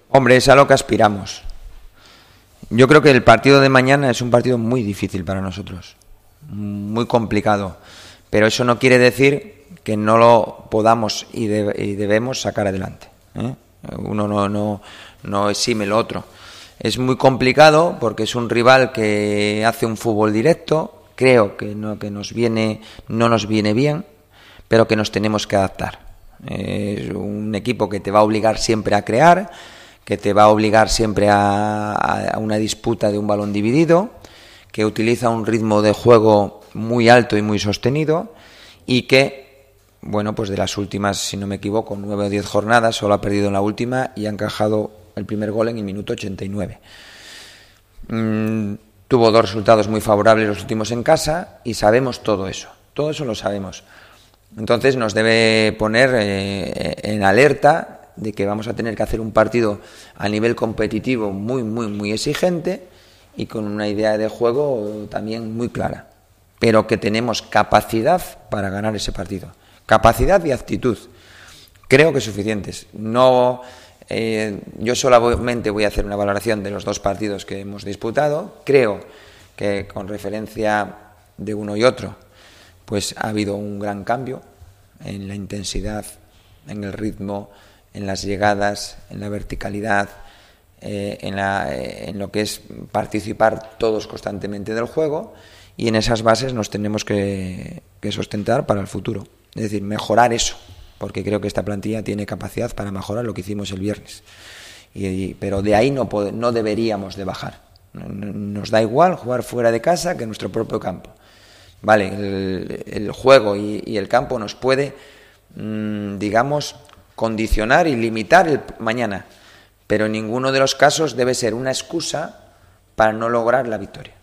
Hombre, es a lo que aspiramos. Yo creo que el partido de mañana es un partido muy difícil para nosotros, muy complicado, pero eso no quiere decir que no lo podamos y debemos sacar adelante, ¿eh? Uno no exime lo otro. Es muy complicado porque es un rival que hace un fútbol directo, creo que no nos viene bien, pero que nos tenemos que adaptar. Es un equipo que te va a obligar siempre a crear, que te va a obligar siempre a una disputa de un balón dividido, que utiliza un ritmo de juego muy alto y muy sostenido y que, bueno, pues de las últimas, si no me equivoco, 9 o 10 jornadas, solo ha perdido en la última y ha encajado el primer gol en el minuto 89. Tuvo 2 resultados muy favorables los últimos en casa y sabemos todo eso lo sabemos. Entonces nos debe poner en alerta de que vamos a tener que hacer un partido a nivel competitivo muy exigente y con una idea de juego también muy clara, pero que tenemos capacidad para ganar ese partido, capacidad y actitud, creo que suficientes. Yo solamente voy a hacer una valoración de los 2 partidos que hemos disputado. Creo que con referencia de uno y otro pues ha habido un gran cambio en la intensidad, en el ritmo, en las llegadas, en la verticalidad, en lo que es participar todos constantemente del juego, y en esas bases nos tenemos que sustentar para el futuro. Es decir, mejorar eso, porque creo que esta plantilla tiene capacidad para mejorar lo que hicimos el viernes. Pero de ahí no deberíamos de bajar. Nos da igual jugar fuera de casa que en nuestro propio campo. Vale, el juego y el campo nos puede, digamos, condicionar y limitar el mañana, pero en ninguno de los casos debe ser una excusa para no lograr la victoria.